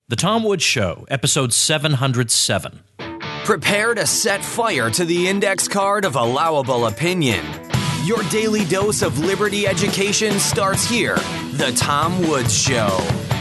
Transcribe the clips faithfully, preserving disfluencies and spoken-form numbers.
The Tom Woods Show, episode seven hundred seven. Prepare to set fire to the index card of allowable opinion. Your daily dose of liberty education starts here. The Tom Woods Show.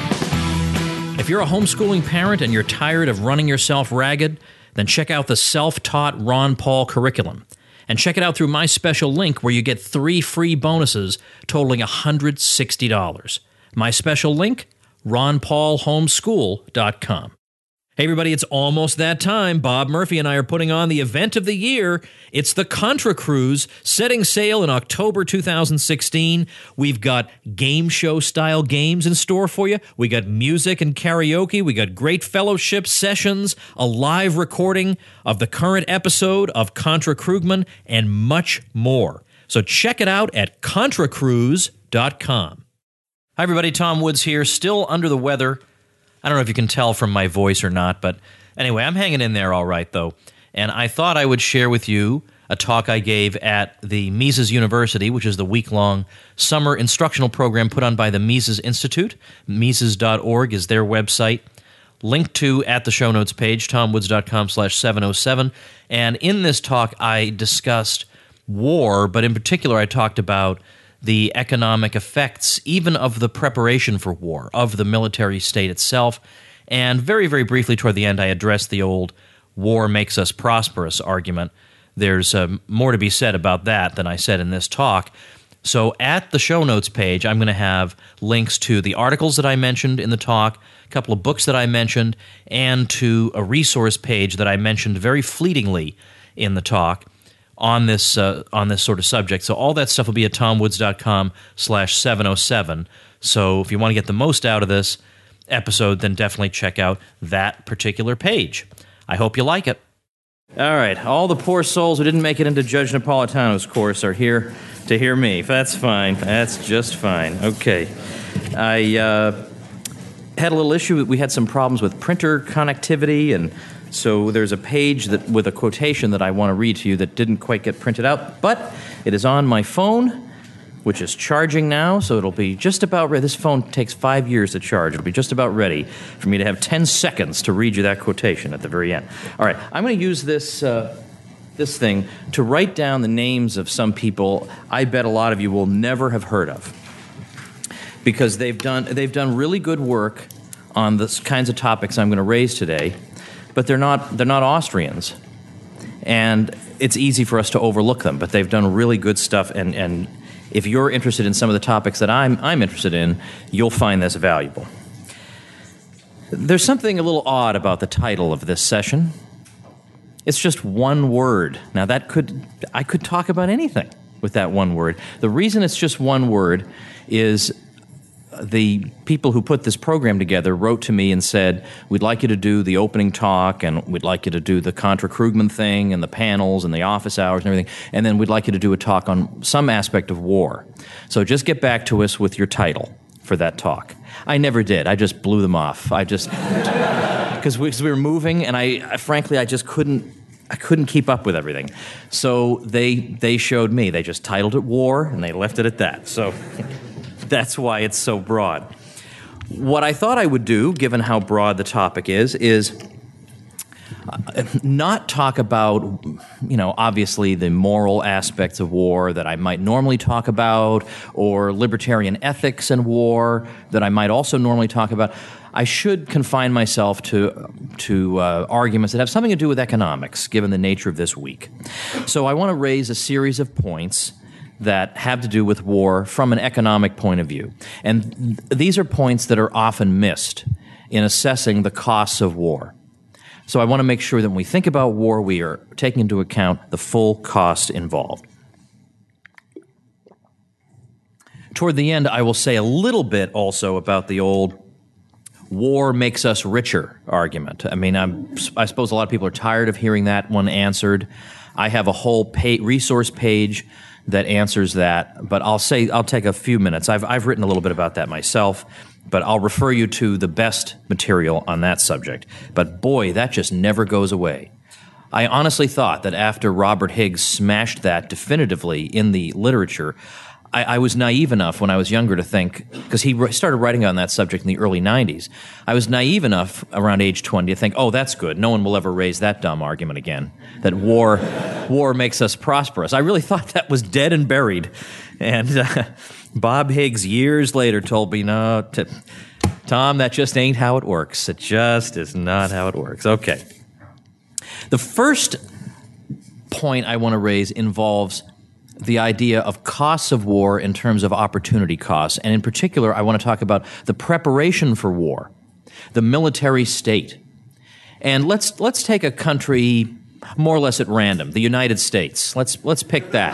If you're a homeschooling parent and you're tired of running yourself ragged, then check out the self-taught Ron Paul curriculum. And check it out through my special link where you get three free bonuses totaling one hundred sixty dollars. My special link, ron paul homeschool dot com. Hey everybody, it's almost that time. Bob Murphy and I are putting on the event of the year. It's the Contra Cruise, setting sail in October two thousand sixteen. We've got game show style games in store for you. We got music and karaoke. We got great fellowship sessions, a live recording of the current episode of Contra Krugman, and much more. So check it out at contra cruise dot com. Hi everybody, Tom Woods here, still under the weather. I don't know if you can tell from my voice or not, but anyway, I'm hanging in there all right, though. And I thought I would share with you a talk I gave at the Mises University, which is the week-long summer instructional program put on by the Mises Institute. Mises dot org is their website. Linked to at the show notes page, tom woods dot com slash seven oh seven. And in this talk, I discussed war, but in particular, I talked about the economic effects, even of the preparation for war, of the military state itself. And very, very briefly toward the end, I addressed the old war makes us prosperous argument. There's uh, more to be said about that than I said in this talk. So at the show notes page, I'm going to have links to the articles that I mentioned in the talk, a couple of books that I mentioned, and to a resource page that I mentioned very fleetingly in the talk on this uh, on this sort of subject. So all that stuff will be at tom woods dot com slash seven oh seven. So if you want to get the most out of this episode, then definitely check out that particular page. I hope you like it. All right, all the poor souls who didn't make it into Judge Napolitano's course are here to hear me. That's fine. That's just fine. Okay. I uh, had a little issue. We had some problems with printer connectivity, and so there's a page that with a quotation that I want to read to you that didn't quite get printed out, but it is on my phone, which is charging now, so it'll be just about ready. This phone takes five years to charge. It'll be just about ready for me to have ten seconds to read you that quotation at the very end. All right, I'm going to use this uh, this thing to write down the names of some people I bet a lot of you will never have heard of, because they've done they've done really good work on the kinds of topics I'm going to raise today. But they're not they're not Austrians, and it's easy for us to overlook them. But they've done really good stuff, and, and if you're interested in some of the topics that I'm I'm interested in, you'll find this valuable. There's something a little odd about the title of this session. It's just one word. Now that could I could talk about anything with that one word. The reason it's just one word is the people who put this program together wrote to me and said, we'd like you to do the opening talk, and we'd like you to do the Contra Krugman thing, and the panels, and the office hours, and everything, and then we'd like you to do a talk on some aspect of war. So just get back to us with your title for that talk. I never did. I just blew them off. I just, because we, we were moving, and I, I frankly, I just couldn't, I couldn't keep up with everything. So they they showed me. They just titled it War, and they left it at that. So that's why it's so broad. What I thought I would do, given how broad the topic is, is not talk about, you know, obviously the moral aspects of war that I might normally talk about, or libertarian ethics and war that I might also normally talk about. I should confine myself to to uh, arguments that have something to do with economics, given the nature of this week. So I want to raise a series of points that have to do with war from an economic point of view. And th- these are points that are often missed in assessing the costs of war. So I want to make sure that when we think about war, we are taking into account the full cost involved. Toward the end, I will say a little bit also about the old war makes us richer argument. I mean, I'm, I suppose a lot of people are tired of hearing that one answered. I have a whole pay, resource page that answers that, but I'll say I'll take a few minutes. I've I've written a little bit about that myself, but I'll refer you to the best material on that subject. But boy, that just never goes away. I honestly thought that after Robert Higgs smashed that definitively in the literature, I, I was naive enough when I was younger to think, because he re- started writing on that subject in the early nineties, I was naive enough around age twenty to think, oh, that's good. No one will ever raise that dumb argument again, that war war makes us prosperous. I really thought that was dead and buried. And uh, Bob Higgs, years later, told me, no, t- Tom, that just ain't how it works. It just is not how it works. Okay. The first point I want to raise involves the idea of costs of war in terms of opportunity costs. And in particular, I want to talk about the preparation for war, the military state. And let's let's take a country more or less at random, the United States. Let's let's pick that.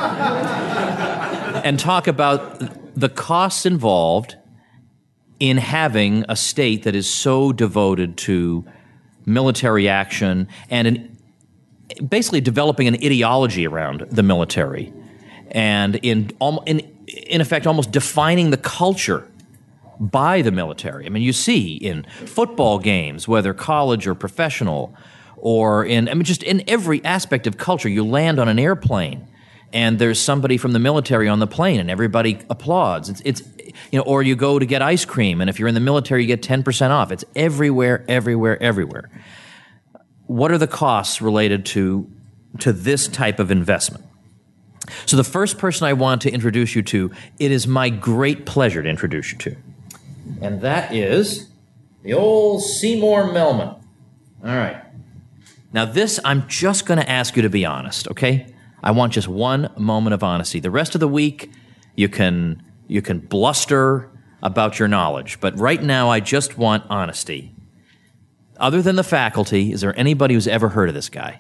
And talk about the costs involved in having a state that is so devoted to military action and an, basically developing an ideology around the military. And in, in in effect, almost defining the culture by the military. I mean, you see in football games, whether college or professional, or in, I mean, just in every aspect of culture, you land on an airplane, and there's somebody from the military on the plane, and everybody applauds. It's, it's you know, or you go to get ice cream, and if you're in the military, you get ten percent off. It's everywhere, everywhere, everywhere. What are the costs related to to this type of investment? So the first person I want to introduce you to, it is my great pleasure to introduce you to. And that is the old Seymour Melman. All right. Now this, I'm just going to ask you to be honest, okay? I want just one moment of honesty. The rest of the week, you can you can bluster about your knowledge. But right now, I just want honesty. Other than the faculty, is there anybody who's ever heard of this guy?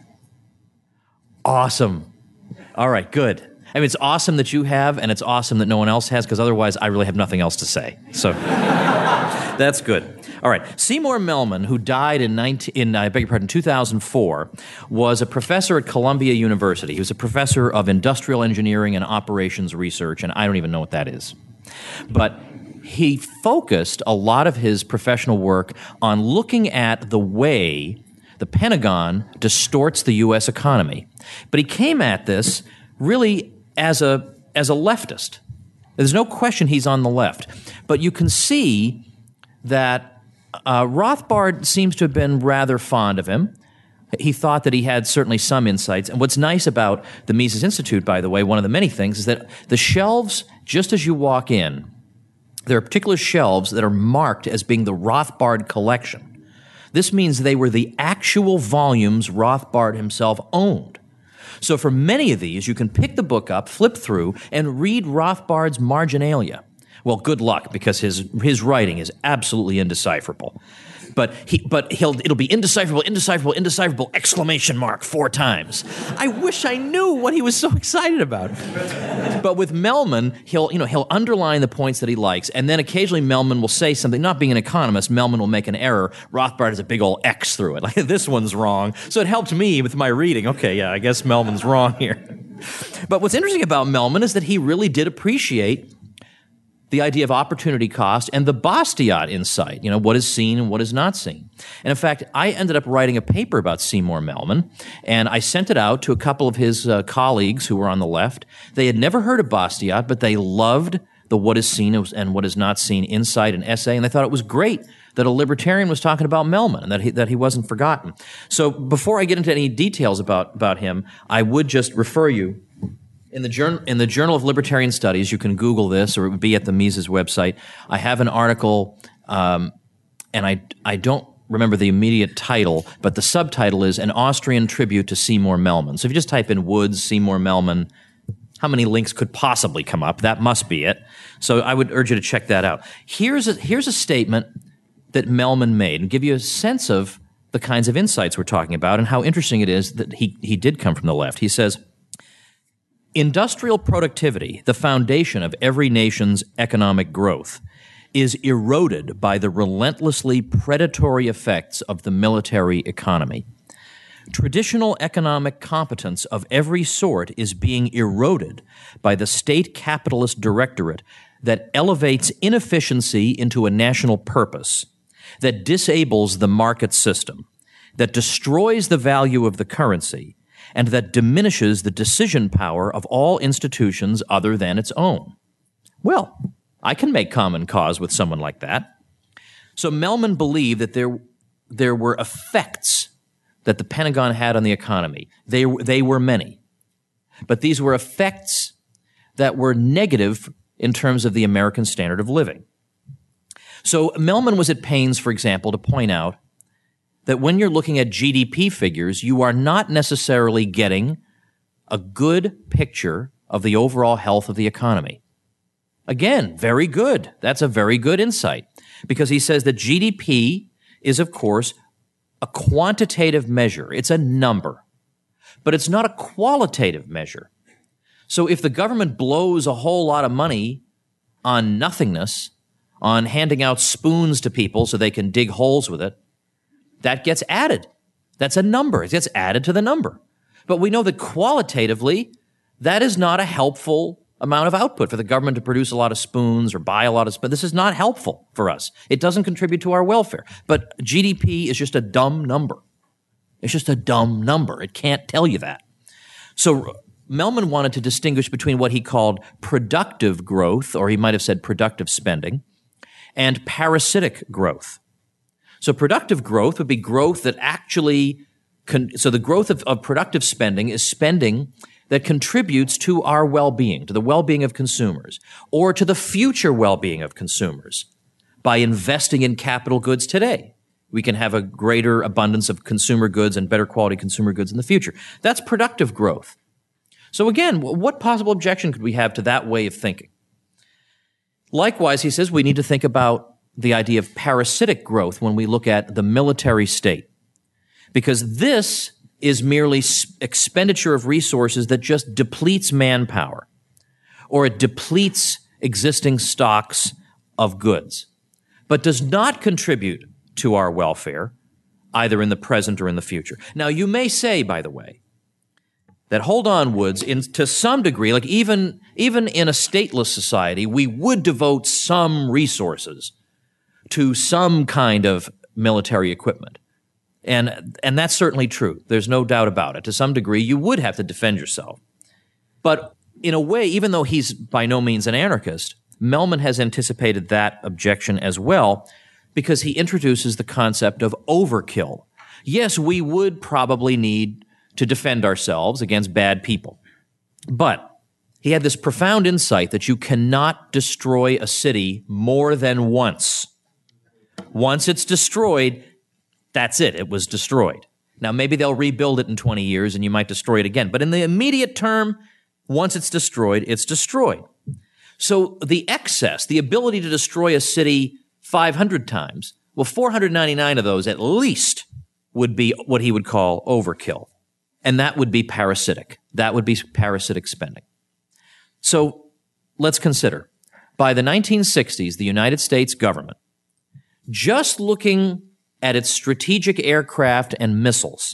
Awesome. All right, good. I mean, it's awesome that you have, and it's awesome that no one else has, because otherwise I really have nothing else to say. So that's good. All right, Seymour Melman, who died in, nineteen, in I beg your pardon, two thousand four, was a professor at Columbia University. He was a professor of industrial engineering and operations research, and I don't even know what that is. But he focused a lot of his professional work on looking at the way the Pentagon distorts the U S economy. But he came at this really as a as a leftist. There's no question he's on the left. But you can see that uh, Rothbard seems to have been rather fond of him. He thought that he had certainly some insights. And what's nice about the Mises Institute, by the way, one of the many things, is that the shelves, just as you walk in, there are particular shelves that are marked as being the Rothbard collection. This means they were the actual volumes Rothbard himself owned. So for many of these, you can pick the book up, flip through, and read Rothbard's marginalia. Well, good luck, because his his writing is absolutely indecipherable. But he but he'll it'll be indecipherable, indecipherable, indecipherable, exclamation mark four times. I wish I knew what he was so excited about. But with Melman, he'll you know he'll underline the points that he likes, and then occasionally Melman will say something. Not being an economist, Melman will make an error. Rothbard has a big old X through it. Like, this one's wrong. So it helped me with my reading. Okay, yeah, I guess Melman's wrong here. But what's interesting about Melman is that he really did appreciate the idea of opportunity cost and the Bastiat insight, you know, what is seen and what is not seen. And in fact, I ended up writing a paper about Seymour Melman, and I sent it out to a couple of his uh, colleagues who were on the left. They had never heard of Bastiat, but they loved the what is seen and what is not seen insight and essay, and they thought it was great that a libertarian was talking about Melman and that he, that he wasn't forgotten. So before I get into any details about, about him, I would just refer you In the, journal, in the Journal of Libertarian Studies, you can Google this, or it would be at the Mises website. I have an article, um, and I, I don't remember the immediate title, but the subtitle is An Austrian Tribute to Seymour Melman. So if you just type in Woods, Seymour Melman, how many links could possibly come up? That must be it. So I would urge you to check that out. Here's a, here's a statement that Melman made, and give you a sense of the kinds of insights we're talking about and how interesting it is that he, he did come from the left. He says, industrial productivity, the foundation of every nation's economic growth, is eroded by the relentlessly predatory effects of the military economy. Traditional economic competence of every sort is being eroded by the state capitalist directorate that elevates inefficiency into a national purpose, that disables the market system, that destroys the value of the currency, and that diminishes the decision power of all institutions other than its own. Well, I can make common cause with someone like that. So Mellman believed that there, there were effects that the Pentagon had on the economy. They, they were many. But these were effects that were negative in terms of the American standard of living. So Mellman was at pains, for example, to point out that when you're looking at G D P figures, you are not necessarily getting a good picture of the overall health of the economy. Again, very good. That's a very good insight, because he says that G D P is, of course, a quantitative measure. It's a number, but it's not a qualitative measure. So if the government blows a whole lot of money on nothingness, on handing out spoons to people so they can dig holes with it, that gets added. That's a number. It gets added to the number. But we know that qualitatively, that is not a helpful amount of output for the government to produce a lot of spoons or buy a lot of spoons. This is not helpful for us. It doesn't contribute to our welfare. But G D P is just a dumb number. It's just a dumb number. It can't tell you that. So Mellman wanted to distinguish between what he called productive growth, or he might have said productive spending, and parasitic growth. So productive growth would be growth that actually, con- so the growth of, of productive spending is spending that contributes to our well-being, to the well-being of consumers, or to the future well-being of consumers by investing in capital goods today. We can have a greater abundance of consumer goods and better quality consumer goods in the future. That's productive growth. So again, what possible objection could we have to that way of thinking? Likewise, he says we need to think about the idea of parasitic growth when we look at the military state, because this is merely expenditure of resources that just depletes manpower, or it depletes existing stocks of goods, but does not contribute to our welfare, either in the present or in the future. Now, you may say, by the way, that hold on, Woods, in, to some degree, like even, even in a stateless society, we would devote some resources to some kind of military equipment. And, and that's certainly true. There's no doubt about it. To some degree, you would have to defend yourself. But in a way, even though he's by no means an anarchist, Mellman has anticipated that objection as well, because he introduces the concept of overkill. Yes, we would probably need to defend ourselves against bad people. But he had this profound insight that you cannot destroy a city more than once. Once it's destroyed, that's it. It was destroyed. Now, maybe they'll rebuild it in twenty years and you might destroy it again. But in the immediate term, once it's destroyed, it's destroyed. So the excess, the ability to destroy a city five hundred times, well, four hundred ninety-nine of those at least would be what he would call overkill. And that would be parasitic. That would be parasitic spending. So let's consider. By the nineteen sixties, the United States government, just looking at its strategic aircraft and missiles,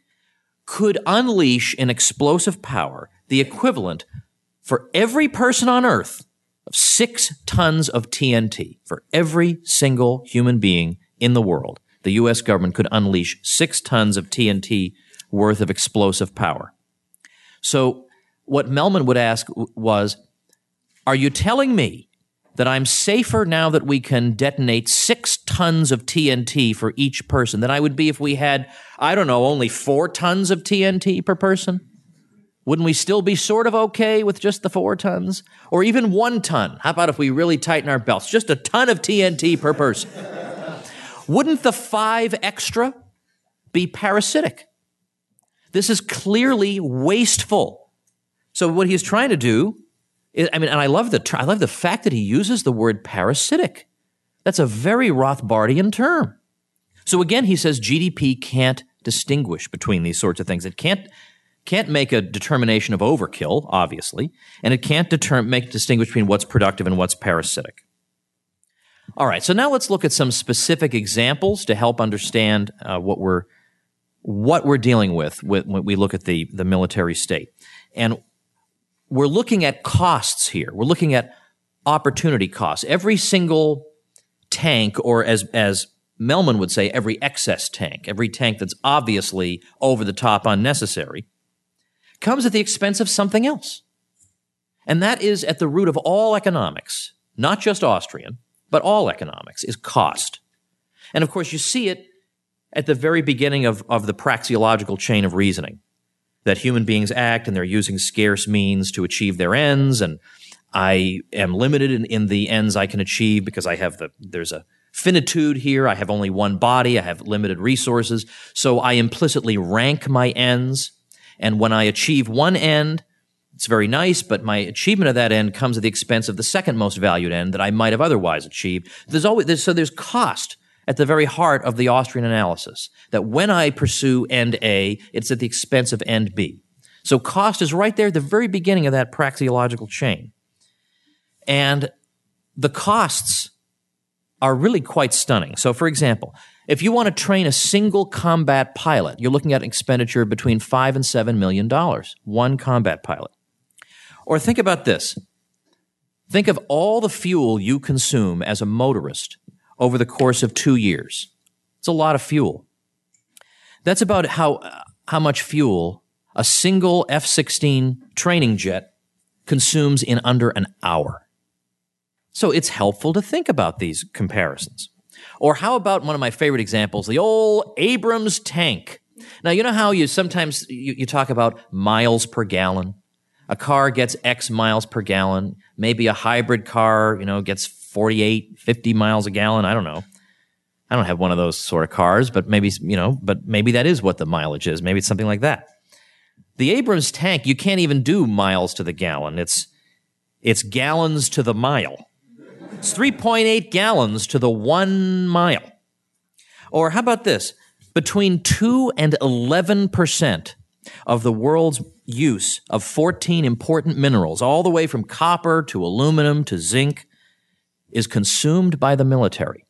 could unleash in explosive power the equivalent for every person on Earth of six tons of T N T. For every single human being in the world, the U S government could unleash six tons of T N T worth of explosive power. So what Mellman would ask was, are you telling me that I'm safer now that we can detonate six tons of T N T for each person than I would be if we had, I don't know, only four tons of T N T per person? Wouldn't we still be sort of okay with just the four tons? Or even one ton? How about if we really tighten our belts? Just a ton of T N T per person. Wouldn't the five extra be parasitic? This is clearly wasteful. So what he's trying to do is, I mean, and I love the I love the fact that he uses the word parasitic. That's a very Rothbardian term. So again, he says G D P can't distinguish between these sorts of things. It can't can't make a determination of overkill, obviously, and it can't deter- make distinguish between what's productive and what's parasitic. All right, so now let's look at some specific examples to help understand uh, what we're what we're dealing with when we look at the, the military state. And we're looking at costs here. We're looking at opportunity costs. Every single tank, or as, as Mellman would say, every excess tank, every tank that's obviously over the top unnecessary, comes at the expense of something else. And that is at the root of all economics, not just Austrian, but all economics, is cost. And of course, you see it at the very beginning of, of the praxeological chain of reasoning, that human beings act and they're using scarce means to achieve their ends, and I am limited in, in the ends I can achieve because I have the, there's a finitude here. I have only one body. I have limited resources. So I implicitly rank my ends. And when I achieve one end, it's very nice, but my achievement of that end comes at the expense of the second most valued end that I might have otherwise achieved. There's always, there's, so there's cost at the very heart of the Austrian analysis, that when I pursue end A, it's at the expense of end B. So cost is right there at the very beginning of that praxeological chain. And the costs are really quite stunning. So, for example, if you want to train a single combat pilot, you're looking at an expenditure between five and seven million dollars, one combat pilot. Or think about this. Think of all the fuel you consume as a motorist over the course of two years. It's a lot of fuel. That's about how, how much fuel a single F sixteen training jet consumes in under an hour. So it's helpful to think about these comparisons. Or how about one of my favorite examples, the old Abrams tank. Now, you know how you sometimes you, you talk about miles per gallon? A car gets X miles per gallon. Maybe a hybrid car, you know, gets forty-eight, fifty miles a gallon. I don't know. I don't have one of those sort of cars, but maybe, you know, but maybe that is what the mileage is. Maybe it's something like that. The Abrams tank, you can't even do miles to the gallon. It's, it's gallons to the mile. It's three point eight gallons to the one mile. Or how about this? Between two and eleven percent of the world's use of fourteen important minerals, all the way from copper to aluminum to zinc, is consumed by the military.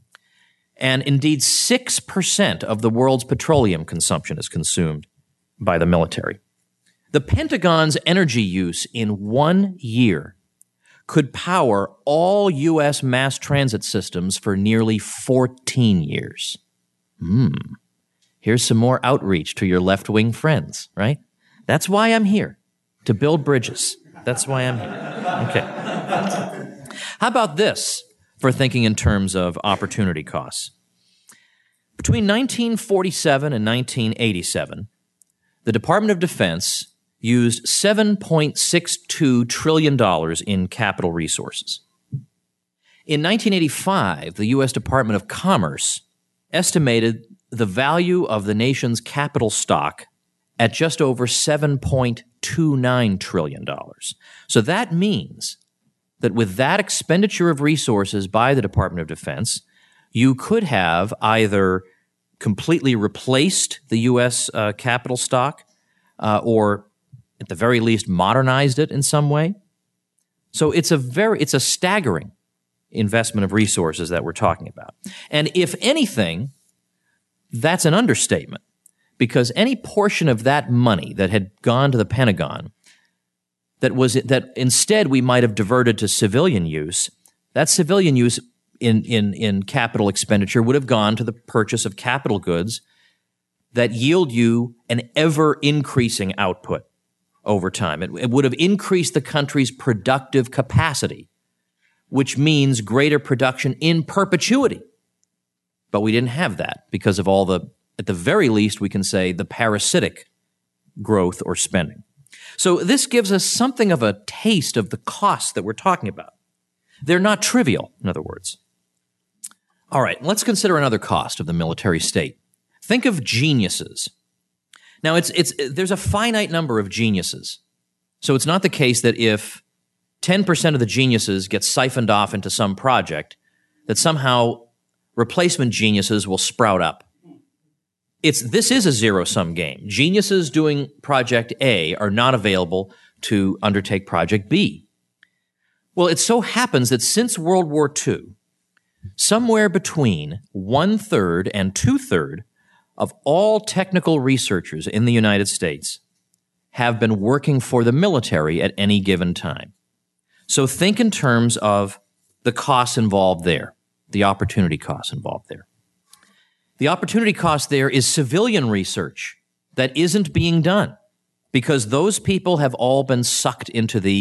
And indeed, six percent of the world's petroleum consumption is consumed by the military. The Pentagon's energy use in one year could power all U S mass transit systems for nearly fourteen years. Hmm. Here's some more outreach to your left-wing friends, right? That's why I'm here, to build bridges. That's why I'm here. Okay. How about this for thinking in terms of opportunity costs? Between nineteen forty-seven and nineteen eighty-seven, the Department of Defense used seven point six two trillion dollars in capital resources. In nineteen eighty-five, the U S Department of Commerce estimated the value of the nation's capital stock at just over seven point two nine trillion dollars. So that means that with that expenditure of resources by the Department of Defense, you could have either completely replaced the U S uh, capital stock uh, or at the very least modernized it in some way. So it's a very, it's a staggering investment of resources that we're talking about. And if anything, that's an understatement, because any portion of that money that had gone to the Pentagon that was that instead we might have diverted to civilian use, that civilian use in, in, in capital expenditure would have gone to the purchase of capital goods that yield you an ever-increasing output over time. It, it would have increased the country's productive capacity, which means greater production in perpetuity. But we didn't have that because of all the, at the very least, we can say the parasitic growth or spending. So this gives us something of a taste of the costs that we're talking about. They're not trivial, in other words. All right, let's consider another cost of the military state. Think of geniuses. Now, it's it's there's a finite number of geniuses. So it's not the case that if ten percent of the geniuses get siphoned off into some project, that somehow replacement geniuses will sprout up. It's this is a zero-sum game. Geniuses doing Project A are not available to undertake Project B. Well, it so happens that since World War Two, somewhere between one-third and two-third of all technical researchers in the United States have been working for the military at any given time. So think in terms of the costs involved there, the opportunity costs involved there. The opportunity cost there is civilian research that isn't being done because those people have all been sucked into the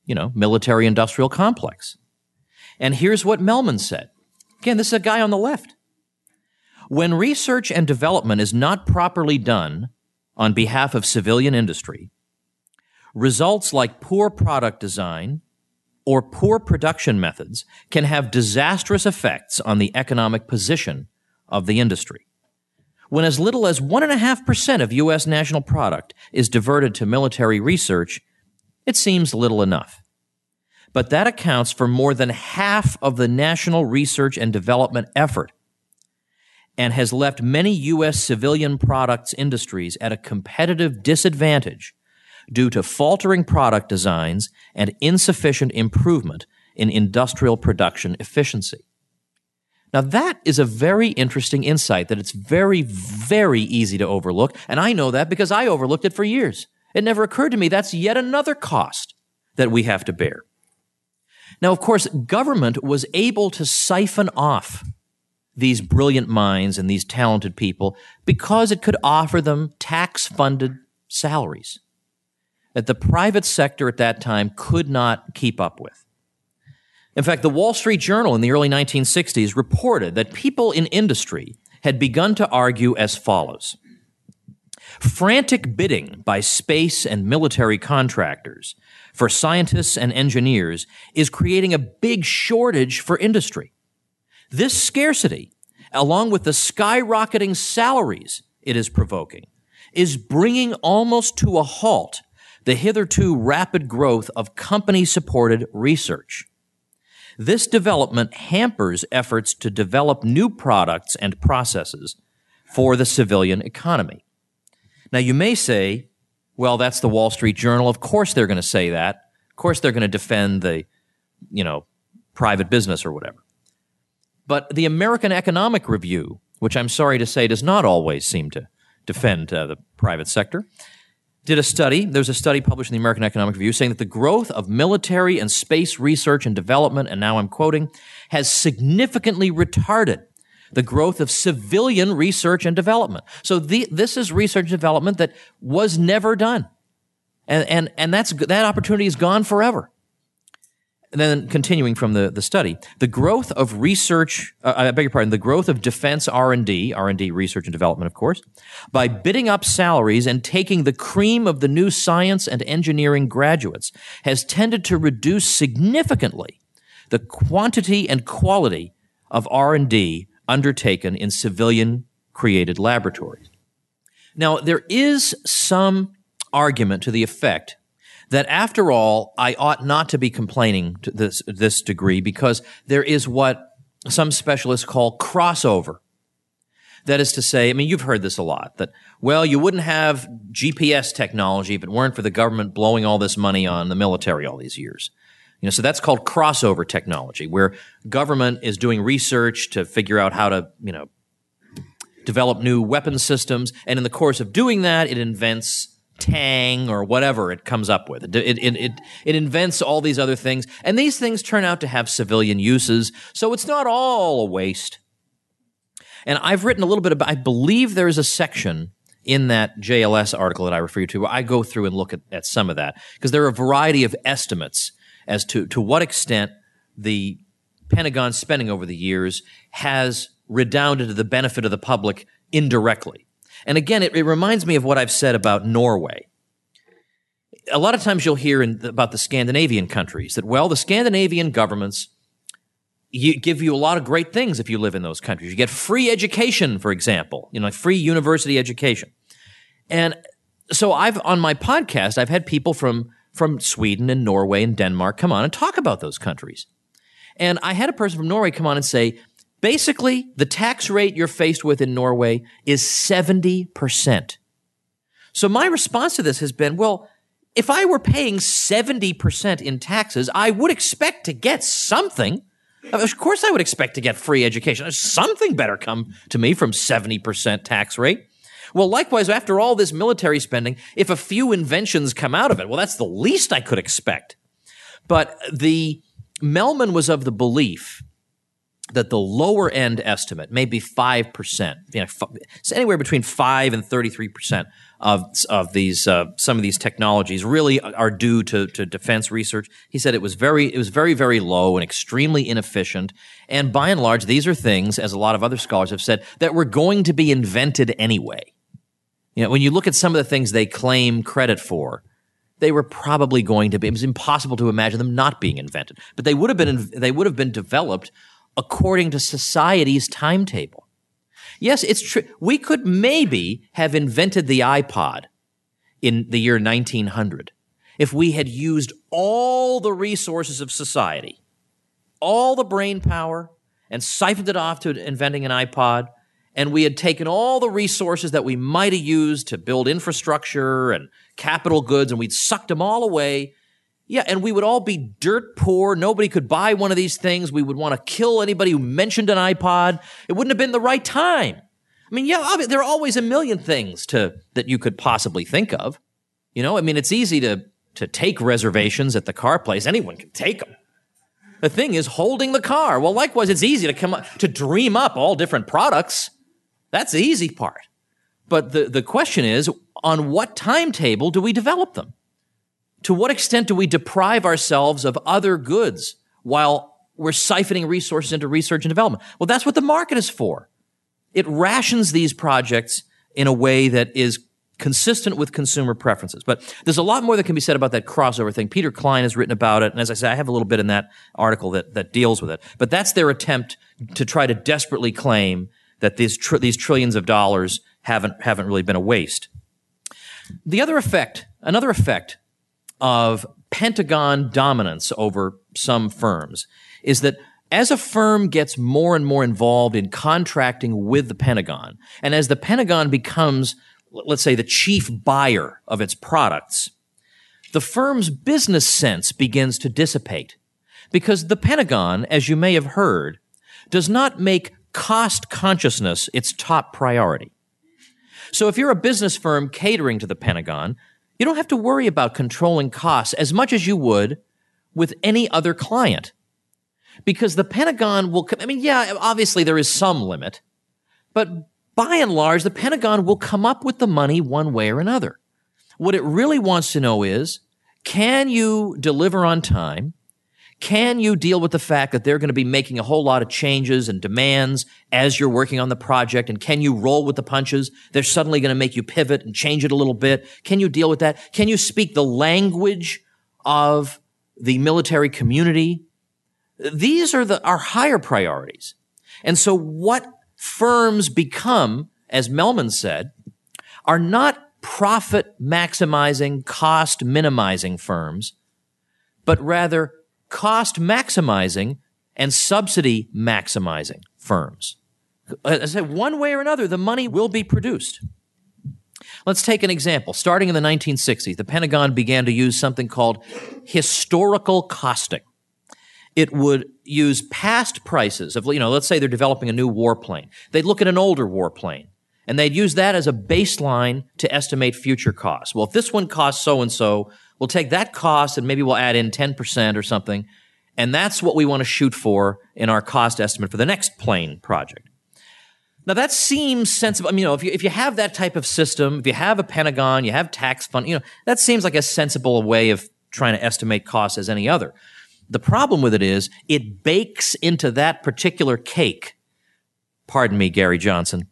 you know, military-industrial complex. And here's what Mellman said. Again, this is a guy on the left. When research and development is not properly done on behalf of civilian industry, results like poor product design or poor production methods can have disastrous effects on the economic position of the industry. When as little as one point five percent of U S national product is diverted to military research, it seems little enough. But that accounts for more than half of the national research and development effort and has left many U S civilian products industries at a competitive disadvantage due to faltering product designs and insufficient improvement in industrial production efficiency. Now, that is a very interesting insight that it's very, very easy to overlook, and I know that because I overlooked it for years. It never occurred to me that's yet another cost that we have to bear. Now, of course, government was able to siphon off these brilliant minds and these talented people because it could offer them tax-funded salaries that the private sector at that time could not keep up with. In fact, the Wall Street Journal in the early nineteen sixties reported that people in industry had begun to argue as follows. Frantic bidding by space and military contractors for scientists and engineers is creating a big shortage for industry. This scarcity, along with the skyrocketing salaries it is provoking, is bringing almost to a halt the hitherto rapid growth of company-supported research. This development hampers efforts to develop new products and processes for the civilian economy. Now, you may say, well, that's the Wall Street Journal. Of course they're going to say that. Of course they're going to defend the, you know, private business or whatever. But the American Economic Review, which I'm sorry to say does not always seem to defend uh, the private sector, did a study. There's a study published in the American Economic Review saying that the growth of military and space research and development, and now I'm quoting, has significantly retarded the growth of civilian research and development. So the, this is research and development that was never done. And, and, and that's, that opportunity is gone forever. And then continuing from the, the study, the growth of research, uh, I beg your pardon, the growth of defense R and D, R and D, research and development, of course, by bidding up salaries and taking the cream of the new science and engineering graduates has tended to reduce significantly the quantity and quality of R and D undertaken in civilian-created laboratories. Now, there is some argument to the effect that after all, I ought not to be complaining to this, this degree because there is what some specialists call crossover. That is to say, I mean, you've heard this a lot, that, well, you wouldn't have G P S technology if it weren't for the government blowing all this money on the military all these years. You know, so that's called crossover technology, where government is doing research to figure out how to, you know, develop new weapon systems, and in the course of doing that, it invents Tang or whatever it comes up with. It, it, it, it invents all these other things, and these things turn out to have civilian uses, so it's not all a waste. And I've written a little bit about, I believe there is a section in that J L S article that I refer you to where I go through and look at, at some of that, because there are a variety of estimates as to, to what extent the Pentagon spending over the years has redounded to the benefit of the public indirectly. And again, it, it reminds me of what I've said about Norway. A lot of times you'll hear in, about the Scandinavian countries that, well, the Scandinavian governments you, give you a lot of great things if you live in those countries. You get free education, for example, you know, free university education. And so I've, on my podcast, I've had people from, from Sweden and Norway and Denmark come on and talk about those countries. And I had a person from Norway come on and say, basically, the tax rate you're faced with in Norway is seventy percent. So my response to this has been, well, if I were paying seventy percent in taxes, I would expect to get something. Of course I would expect to get free education. Something better come to me from seventy percent tax rate. Well, likewise, after all this military spending, if a few inventions come out of it, well, that's the least I could expect. But the Mellman was of the belief that the lower end estimate may be five percent. You know, it's anywhere between five and thirty-three percent of of these uh, some of these technologies really are due to to defense research. He said it was very it was very very low and extremely inefficient. And by and large, these are things, as a lot of other scholars have said, that were going to be invented anyway. You know, when you look at some of the things they claim credit for, they were probably going to be. It was impossible to imagine them not being invented, but they would have been they would have been developed according to society's timetable. Yes, it's true. We could maybe have invented the iPod in the year nineteen hundred if we had used all the resources of society, all the brain power, and siphoned it off to inventing an iPod, and we had taken all the resources that we might have used to build infrastructure and capital goods, and we'd sucked them all away. Yeah, and we would all be dirt poor. Nobody could buy one of these things. We would want to kill anybody who mentioned an iPod. It wouldn't have been the right time. I mean, yeah, there are always a million things to that you could possibly think of. You know, I mean, it's easy to to take reservations at the car place. Anyone can take them. The thing is holding the car. Well, likewise, it's easy to come up, to dream up all different products. That's the easy part. But the, the question is, on what timetable do we develop them? To what extent do we deprive ourselves of other goods while we're siphoning resources into research and development? Well, that's what the market is for. It rations these projects in a way that is consistent with consumer preferences. But there's a lot more that can be said about that crossover thing. Peter Klein has written about it, and as I said, I have a little bit in that article that, that deals with it. But that's their attempt to try to desperately claim that these tr- these trillions of dollars haven't haven't really been a waste. The other effect, another effect of Pentagon dominance over some firms is that as a firm gets more and more involved in contracting with the Pentagon, and as the Pentagon becomes, let's say, the chief buyer of its products, the firm's business sense begins to dissipate. Because the Pentagon, as you may have heard, does not make cost consciousness its top priority. So if you're a business firm catering to the Pentagon, you don't have to worry about controlling costs as much as you would with any other client. Because the Pentagon will, I mean, yeah, obviously there is some limit, but by and large, the Pentagon will come up with the money one way or another. What it really wants to know is, can you deliver on time? Can you deal with the fact that they're going to be making a whole lot of changes and demands as you're working on the project? And can you roll with the punches? They're suddenly going to make you pivot and change it a little bit. Can you deal with that? Can you speak the language of the military community? These are the, our higher priorities. And so what firms become, as Mellman said, are not profit maximizing, cost minimizing firms, but rather cost maximizing and subsidy maximizing firms. As I said, one way or another, the money will be produced. Let's take an example. Starting in the nineteen sixties, the Pentagon began to use something called historical costing. It would use past prices of, you know, let's say they're developing a new warplane. They'd look at an older warplane, and they'd use that as a baseline to estimate future costs. Well, if this one costs so-and-so, we'll take that cost and maybe we'll add in ten percent or something, and that's what we want to shoot for in our cost estimate for the next plane project. Now, that seems sensible. I mean, you know, if you, if you have that type of system, if you have a Pentagon, you have tax fund, you know, that seems like a sensible way of trying to estimate costs as any other. The problem with it is it bakes into that particular cake. Pardon me, Gary Johnson.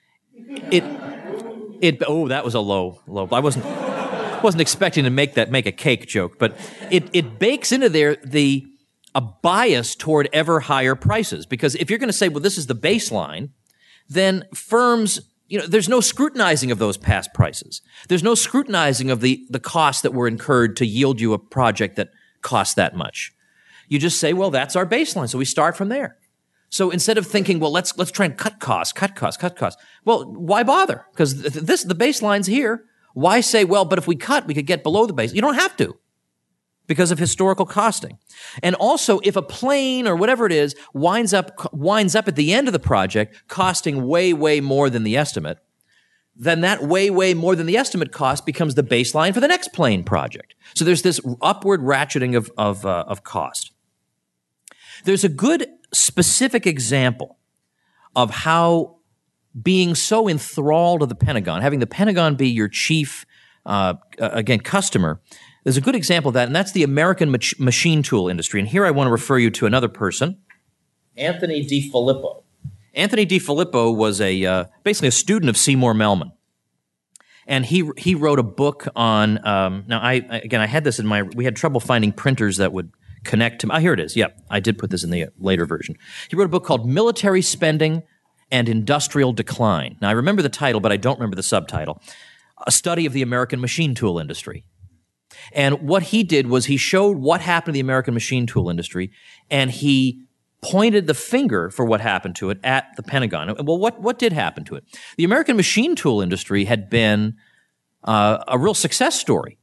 It, it, oh, that was a low, low. I wasn't, wasn't expecting to make that, make a cake joke, but it, it bakes into there the, a bias toward ever higher prices. Because if you're going to say, well, this is the baseline, then firms, you know, there's no scrutinizing of those past prices. There's no scrutinizing of the, the costs that were incurred to yield you a project that costs that much. You just say, well, that's our baseline, so we start from there. So instead of thinking, well, let's let's try and cut costs, cut costs, cut costs. Well, why bother? Because th- this the baseline's here. Why say, well, but if we cut, we could get below the base? You don't have to, because of historical costing. And also, if a plane or whatever it is winds up winds up at the end of the project costing way, way more than the estimate, then that way, way more than the estimate cost becomes the baseline for the next plane project. So there's this upward ratcheting of of, uh, of cost. There's a good specific example of how being so enthralled to the Pentagon, having the Pentagon be your chief, uh, again, customer, there's a good example of that, and that's the American mach- machine tool industry. And here I want to refer you to another person, Anthony DeFilippo. Anthony DeFilippo was a uh, basically a student of Seymour Melman. And he he wrote a book on, um, now I, again, I had this in my, we had trouble finding printers that would connect to, oh, here it is. Yep, I did put this in the later version. He wrote a book called Military Spending and Industrial Decline. Now, I remember the title, but I don't remember the subtitle. A Study of the American Machine Tool Industry. And what he did was he showed what happened to the American machine tool industry, and he pointed the finger for what happened to it at the Pentagon. Well, what, what did happen to it? The American machine tool industry had been uh, a real success story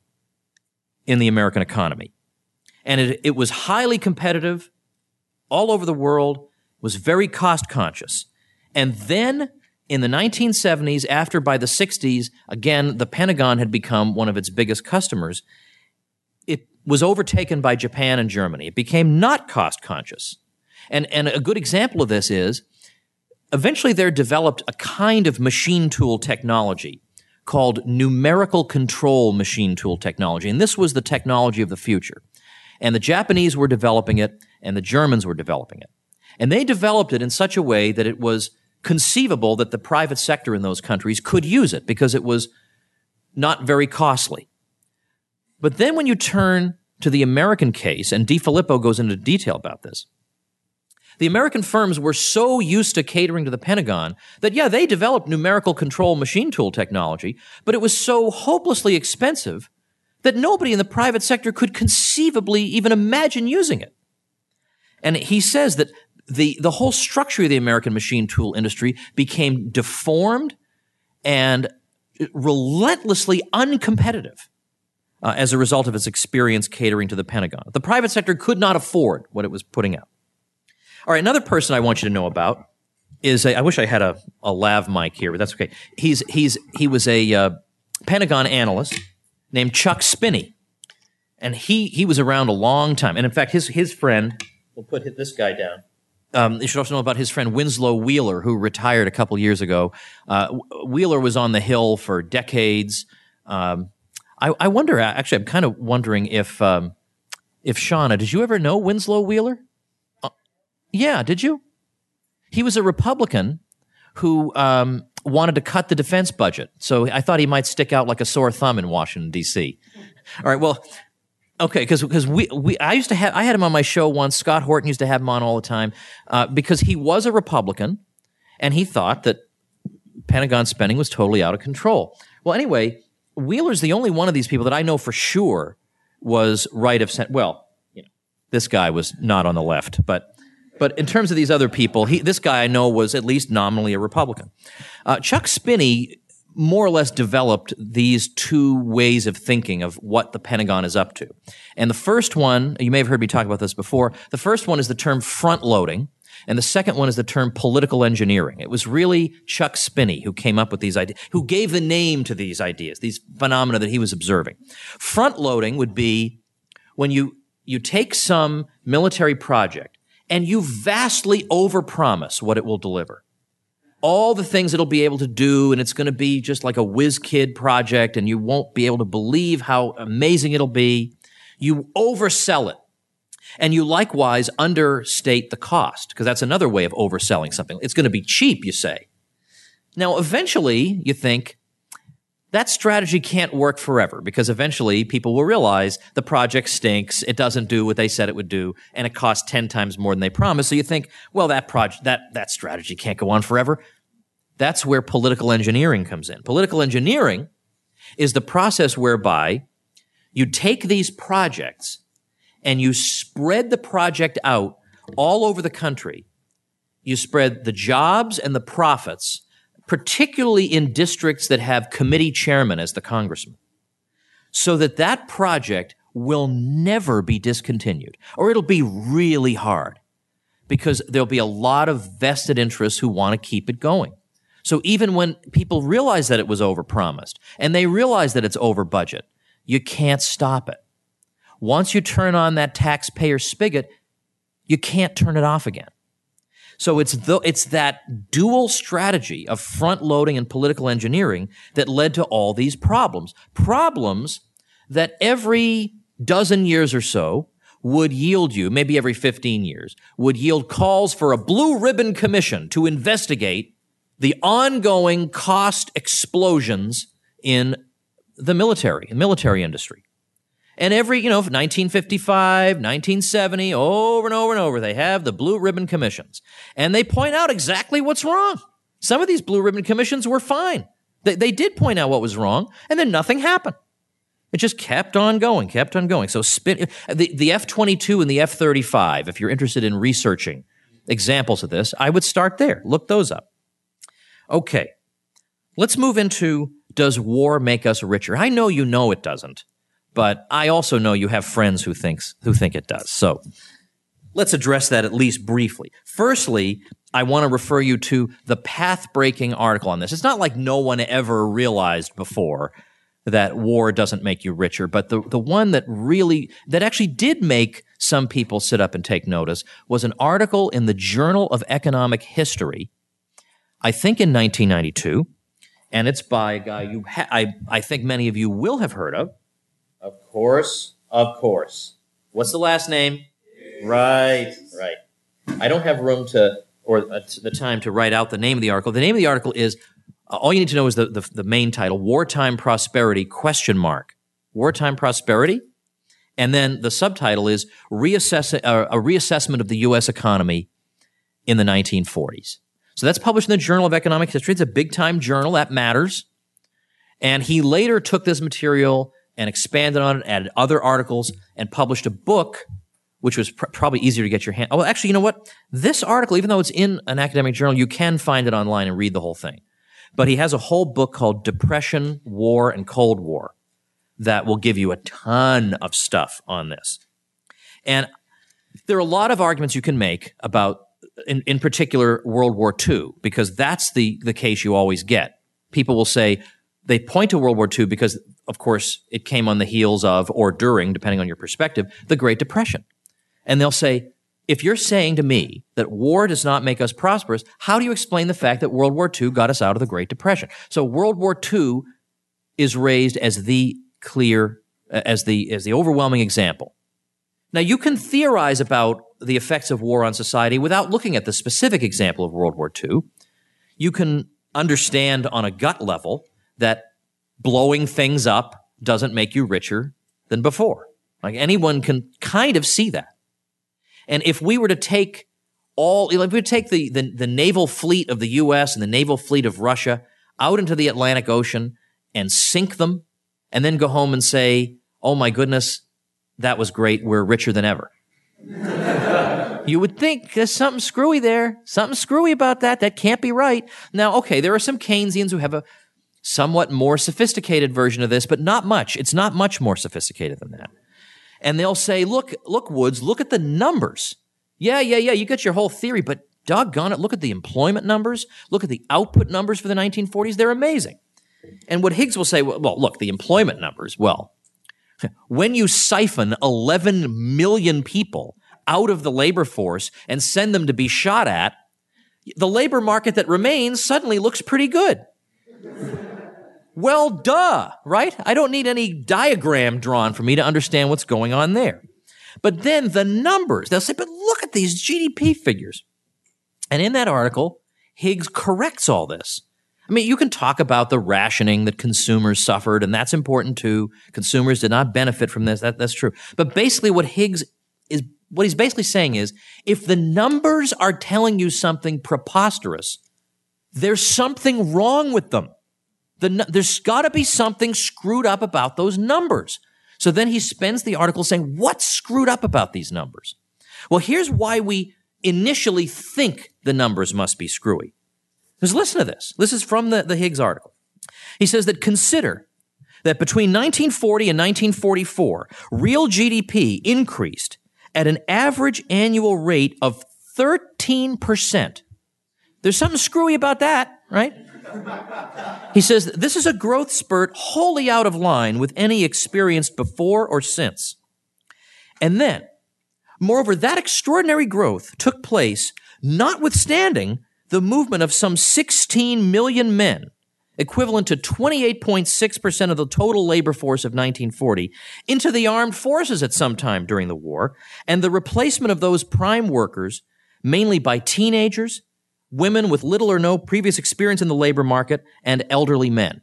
in the American economy. And it, it was highly competitive all over the world, was very cost conscious. And then in the nineteen seventies, after by the sixties, again, the Pentagon had become one of its biggest customers, it was overtaken by Japan and Germany. It became not cost conscious. And, and a good example of this is, eventually there developed a kind of machine tool technology called numerical control machine tool technology. And this was the technology of the future. And the Japanese were developing it, and the Germans were developing it. And they developed it in such a way that it was conceivable that the private sector in those countries could use it because it was not very costly. But then when you turn to the American case, and DeFilippo goes into detail about this, the American firms were so used to catering to the Pentagon that, yeah, they developed numerical control machine tool technology, but it was so hopelessly expensive that nobody in the private sector could conceivably even imagine using it. And he says that the, the whole structure of the American machine tool industry became deformed and relentlessly uncompetitive uh, as a result of its experience catering to the Pentagon. The private sector could not afford what it was putting out. All right, another person I want you to know about is a, I wish I had a, a lav mic here, but that's okay. He's he's he was a uh, Pentagon analyst named Chuck Spinney, and he he was around a long time. And in fact, his his friend, we'll put this guy down. Um, you should also know about his friend Winslow Wheeler, who retired a couple years ago. Uh, Wheeler was on the Hill for decades. Um, I, I wonder, actually, I'm kind of wondering if um, if Shauna, did you ever know Winslow Wheeler? Yeah, did you? He was a Republican who um, wanted to cut the defense budget. So I thought he might stick out like a sore thumb in Washington, D C All right, well, okay, because because we, we I used to have I had him on my show once. Scott Horton used to have him on all the time uh, because he was a Republican and he thought that Pentagon spending was totally out of control. Well, anyway, Wheeler's the only one of these people that I know for sure was right of center. Well, you know, this guy was not on the left, but. But in terms of these other people, he, this guy I know was at least nominally a Republican. Uh, Chuck Spinney more or less developed these two ways of thinking of what the Pentagon is up to. And the first one, you may have heard me talk about this before, the first one is the term front-loading, and the second one is the term political engineering. It was really Chuck Spinney who came up with these ideas, who gave the name to these ideas, these phenomena that he was observing. Front-loading would be when you, you take some military project and you vastly overpromise what it will deliver. All the things it'll be able to do, and it's going to be just like a whiz kid project, and you won't be able to believe how amazing it'll be. You oversell it. And you likewise understate the cost, because that's another way of overselling something. It's going to be cheap, you say. Now, eventually, you think, that strategy can't work forever, because eventually people will realize the project stinks, it doesn't do what they said it would do, and it costs ten times more than they promised. So you think, well, that project, that, that strategy can't go on forever. That's where political engineering comes in. Political engineering is the process whereby you take these projects and you spread the project out all over the country. You spread the jobs and the profits, particularly in districts that have committee chairmen as the congressman, so that that project will never be discontinued, or it'll be really hard because there'll be a lot of vested interests who want to keep it going. So even when people realize that it was overpromised and they realize that it's over budget, you can't stop it. Once you turn on that taxpayer spigot, you can't turn it off again. So it's the, it's that dual strategy of front-loading and political engineering that led to all these problems. Problems that every dozen years or so would yield you, maybe every fifteen years, would yield calls for a blue ribbon commission to investigate the ongoing cost explosions in the military, military industry. And every, you know, nineteen fifty-five, nineteen seventy, over and over and over, they have the blue ribbon commissions. And they point out exactly what's wrong. Some of these blue ribbon commissions were fine. They, they did point out what was wrong, and then nothing happened. It just kept on going, kept on going. So spin, the, the F twenty-two and the F thirty-five, if you're interested in researching examples of this, I would start there. Look those up. Okay, let's move into, does war make us richer? I know you know it doesn't, but I also know you have friends who thinks who think it does. So let's address that at least briefly. Firstly, I want to refer you to the path-breaking article on this. It's not like no one ever realized before that war doesn't make you richer, but the, the one that really, that actually did make some people sit up and take notice was an article in the Journal of Economic History, I think in nineteen ninety-two, and it's by a guy you ha- I, I think many of you will have heard of. Of course, of course. What's the last name? Right, right. I don't have room to, or uh, the time to write out the name of the article. The name of the article is, uh, all you need to know is the, the, the main title, Wartime Prosperity, question mark. Wartime Prosperity? And then the subtitle is Reassess- uh, A Reassessment of the U S Economy in the nineteen forties. So that's published in the Journal of Economic History. It's a big-time journal. That matters. And he later took this material and expanded on it, added other articles, and published a book, which was pr- probably easier to get your hand. Oh, well, actually, you know what? This article, even though it's in an academic journal, you can find it online and read the whole thing. But he has a whole book called Depression, War, and Cold War that will give you a ton of stuff on this. And there are a lot of arguments you can make about, in, in particular, World War Two, because that's the, the case you always get. People will say, they point to World War Two because, of course, it came on the heels of, or during, depending on your perspective, the Great Depression. And they'll say, if you're saying to me that war does not make us prosperous, how do you explain the fact that World War Two got us out of the Great Depression? So World War Two is raised as the clear, as the, as the overwhelming example. Now, you can theorize about the effects of war on society without looking at the specific example of World War Two. You can understand on a gut level that blowing things up doesn't make you richer than before. Like, anyone can kind of see that. And if we were to take all, if we would take the, the, the naval fleet of the U S and the naval fleet of Russia out into the Atlantic Ocean and sink them, and then go home and say, oh my goodness, that was great, we're richer than ever. You would think there's something screwy there, something screwy about that, that can't be right. Now, okay, there are some Keynesians who have a somewhat more sophisticated version of this, but not much. It's not much more sophisticated than that. And they'll say, look, look, Woods, look at the numbers. Yeah, yeah, yeah, you get your whole theory, but doggone it, look at the employment numbers, look at the output numbers for the nineteen forties, they're amazing. And what Higgs will say, well, well look, the employment numbers, well, when you siphon eleven million people out of the labor force and send them to be shot at, the labor market that remains suddenly looks pretty good. Well, duh, right? I don't need any diagram drawn for me to understand what's going on there. But then the numbers, they'll say, but look at these G D P figures. And in that article, Higgs corrects all this. I mean, you can talk about the rationing that consumers suffered, and that's important too. Consumers did not benefit from this. That, that's true. But basically what Higgs is, what he's basically saying is, if the numbers are telling you something preposterous, there's something wrong with them. The, there's got to be something screwed up about those numbers. So then he spends the article saying, what's screwed up about these numbers? Well, here's why we initially think the numbers must be screwy. Because listen to this. This is from the, the Higgs article. He says that consider that between nineteen forty and nineteen forty-four, real G D P increased at an average annual rate of thirteen percent. There's something screwy about that, right? He says this is a growth spurt wholly out of line with any experienced before or since. And then, moreover, that extraordinary growth took place notwithstanding the movement of some sixteen million men, equivalent to twenty-eight point six percent of the total labor force of nineteen forty, into the armed forces at some time during the war, and the replacement of those prime workers mainly by teenagers, women with little or no previous experience in the labor market, and elderly men.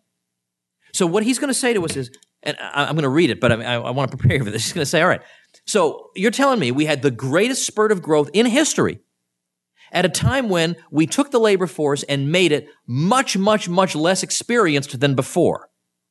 So what he's going to say to us is, and I'm going to read it, but I, I want to prepare you for this. He's going to say, all right, so you're telling me we had the greatest spurt of growth in history at a time when we took the labor force and made it much, much, much less experienced than before.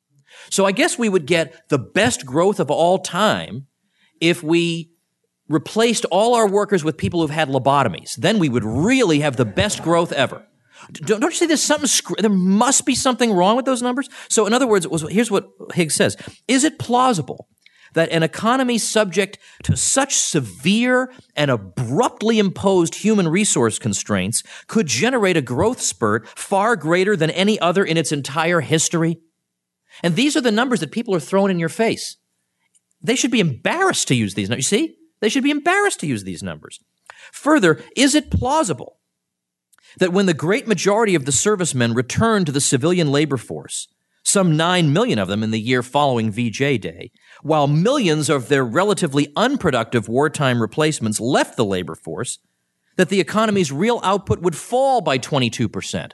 So I guess we would get the best growth of all time if we replaced all our workers with people who've had lobotomies. Then we would really have the best growth ever. Don't, don't you say there's something, there must be something wrong with those numbers? So in other words, it was, here's what Higgs says. Is it plausible that an economy subject to such severe and abruptly imposed human resource constraints could generate a growth spurt far greater than any other in its entire history? And these are the numbers that people are throwing in your face. They should be embarrassed to use these numbers. You see? They should be embarrassed to use these numbers. Further, is it plausible that when the great majority of the servicemen returned to the civilian labor force, some nine million of them in the year following V J Day, while millions of their relatively unproductive wartime replacements left the labor force, that the economy's real output would fall by twenty-two percent?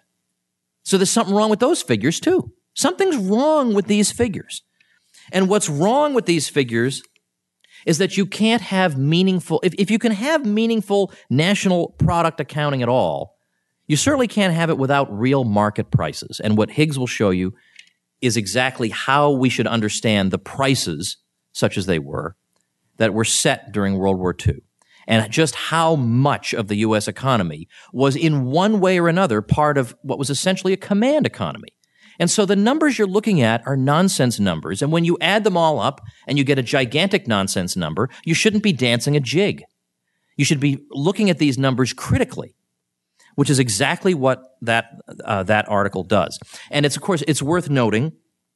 So there's something wrong with those figures, too. Something's wrong with these figures. And what's wrong with these figures is that you can't have meaningful, if, if you can have meaningful national product accounting at all, you certainly can't have it without real market prices. And what Higgs will show you is exactly how we should understand the prices, such as they were, that were set during World War Two, and just how much of the U S economy was in one way or another part of what was essentially a command economy. And so the numbers you're looking at are nonsense numbers, and when you add them all up and you get a gigantic nonsense number, you shouldn't be dancing a jig. You should be looking at these numbers critically, which is exactly what that uh, that article does. And it's, of course, it's worth noting,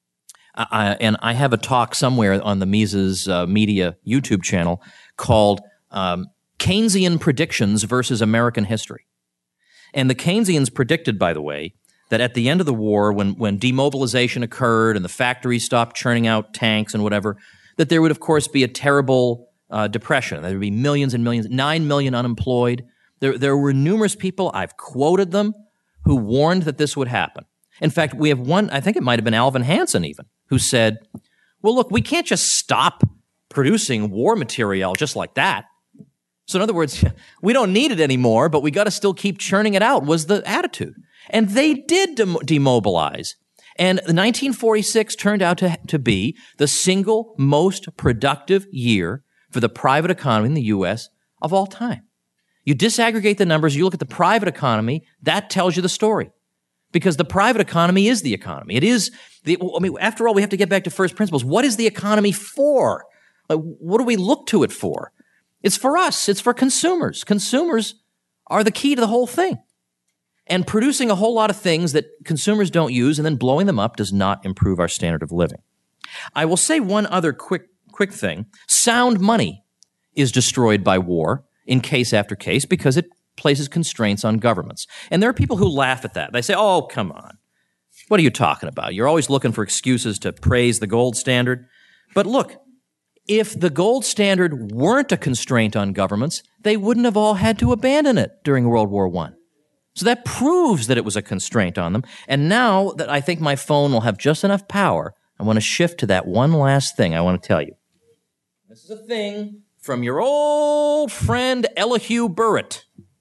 uh, and I have a talk somewhere on the Mises uh, Media YouTube channel called um, Keynesian Predictions versus American History. And the Keynesians predicted, by the way, that at the end of the war, when, when demobilization occurred and the factories stopped churning out tanks and whatever, that there would, of course, be a terrible uh, depression. There would be millions and millions, nine million unemployed. There, there were numerous people, I've quoted them, who warned that this would happen. In fact, we have one, I think it might have been Alvin Hansen even, who said, well, look, we can't just stop producing war material just like that. So in other words, we don't need it anymore, but we got to still keep churning it out, was the attitude. And they did dem- demobilize. And nineteen forty-six turned out to, to be the single most productive year for the private economy in the U S of all time. You disaggregate the numbers, you look at the private economy, that tells you the story. Because the private economy is the economy. It is, the, I mean, after all, we have to get back to first principles. What is the economy for? Like, what do we look to it for? It's for us. It's for consumers. Consumers are the key to the whole thing. And producing a whole lot of things that consumers don't use and then blowing them up does not improve our standard of living. I will say one other quick, quick thing. Sound money is destroyed by war in case after case because it places constraints on governments. And there are people who laugh at that. They say, oh, come on. What are you talking about? You're always looking for excuses to praise the gold standard. But look, if the gold standard weren't a constraint on governments, they wouldn't have all had to abandon it during World War One. So that proves that it was a constraint on them. And now that I think my phone will have just enough power, I want to shift to that one last thing I want to tell you. This is a thing from your old friend Elihu Burritt.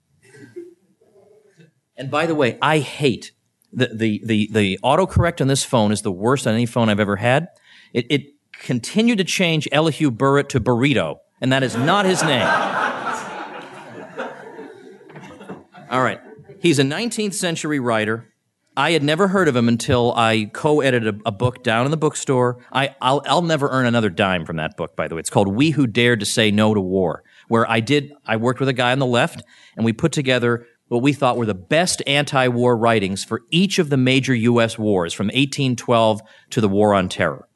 And by the way, I hate the the the, the autocorrect on this phone is the worst on any phone I've ever had. It, it continued to change Elihu Burritt to Burrito, and that is not his name. All right. He's a nineteenth century writer. I had never heard of him until I co-edited a, a book down in the bookstore. I, I'll, I'll never earn another dime from that book, by the way. It's called We Who Dared to Say No to War, where I did, I worked with a guy on the left, and we put together what we thought were the best anti-war writings for each of the major U S wars from eighteen twelve to the War on Terror.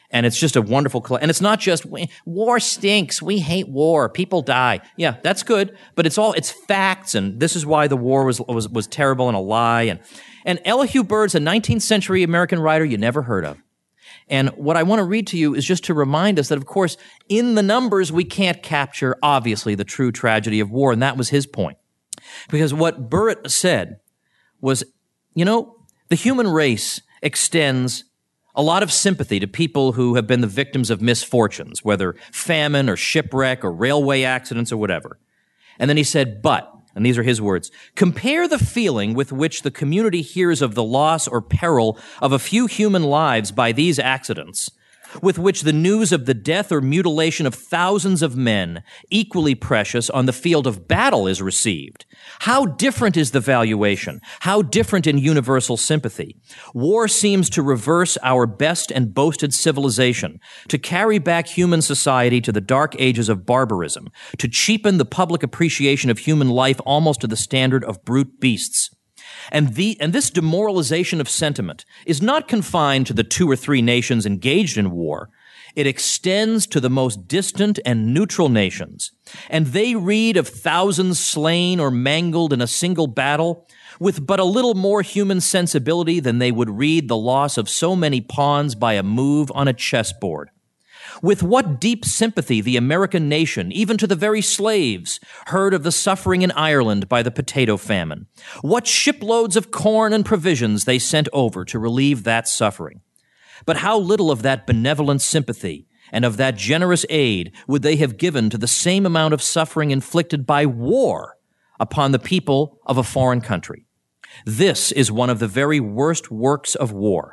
And it's just a wonderful, and it's not just, war stinks, we hate war, people die. Yeah, that's good, but it's all, it's facts, and this is why the war was was, was terrible and a lie. And, and Elihu Bird's a nineteenth century American writer you never heard of. And what I want to read to you is just to remind us that, of course, in the numbers, we can't capture, obviously, the true tragedy of war, and that was his point. Because what Burritt said was, you know, the human race extends a lot of sympathy to people who have been the victims of misfortunes, whether famine or shipwreck or railway accidents or whatever. And then he said, but, and these are his words, compare the feeling with which the community hears of the loss or peril of a few human lives by these accidents, with which the news of the death or mutilation of thousands of men, equally precious, on the field of battle is received. How different is the valuation? How different in universal sympathy? War seems to reverse our best and boasted civilization, to carry back human society to the dark ages of barbarism, to cheapen the public appreciation of human life almost to the standard of brute beasts. And, the, and this demoralization of sentiment is not confined to the two or three nations engaged in war. It extends to the most distant and neutral nations. And they read of thousands slain or mangled in a single battle with but a little more human sensibility than they would read the loss of so many pawns by a move on a chessboard. With what deep sympathy the American nation, even to the very slaves, heard of the suffering in Ireland by the potato famine. What shiploads of corn and provisions they sent over to relieve that suffering. But how little of that benevolent sympathy and of that generous aid would they have given to the same amount of suffering inflicted by war upon the people of a foreign country. This is one of the very worst works of war.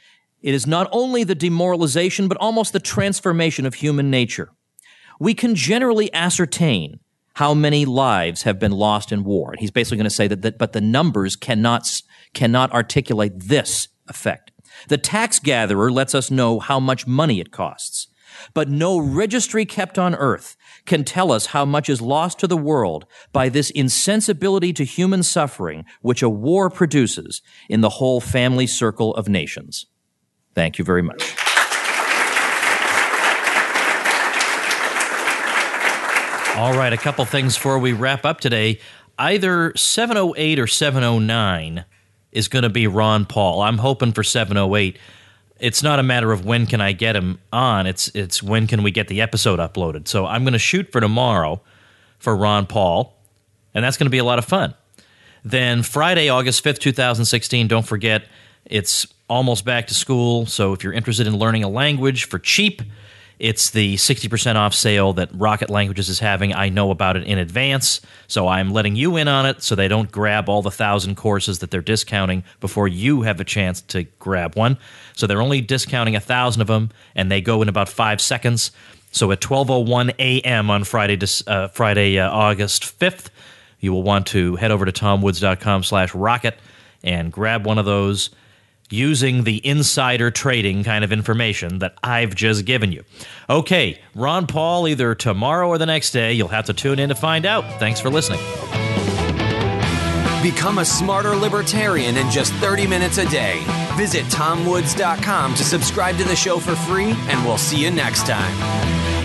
It is not only the demoralization, but almost the transformation of human nature. We can generally ascertain how many lives have been lost in war. And he's basically going to say that, that but the numbers cannot, cannot articulate this effect. The tax gatherer lets us know how much money it costs. But no registry kept on earth can tell us how much is lost to the world by this insensibility to human suffering which a war produces in the whole family circle of nations. Thank you very much. All right, a couple things before we wrap up today. Either seven oh eight or seven oh nine is going to be Ron Paul. I'm hoping for seven oh eight. It's not a matter of when can I get him on. It's it's when can we get the episode uploaded. So I'm going to shoot for tomorrow for Ron Paul, and that's going to be a lot of fun. Then Friday, August fifth, twenty sixteen, don't forget, it's almost back to school, so if you're interested in learning a language for cheap, it's the sixty percent off sale that Rocket Languages is having. I know about it in advance, so I'm letting you in on it so they don't grab all the thousand courses that they're discounting before you have a chance to grab one. So they're only discounting a thousand of them, and they go in about five seconds. So at twelve oh one a.m. on Friday, uh, Friday uh, August fifth, you will want to head over to tomwoods.com slash rocket and grab one of those using the insider trading kind of information that I've just given you. Okay, Ron Paul either tomorrow or the next day. You'll have to tune in to find out. Thanks for listening. Become a smarter libertarian in just thirty minutes a day. Visit tom woods dot com to subscribe to the show for free, and we'll see you next time.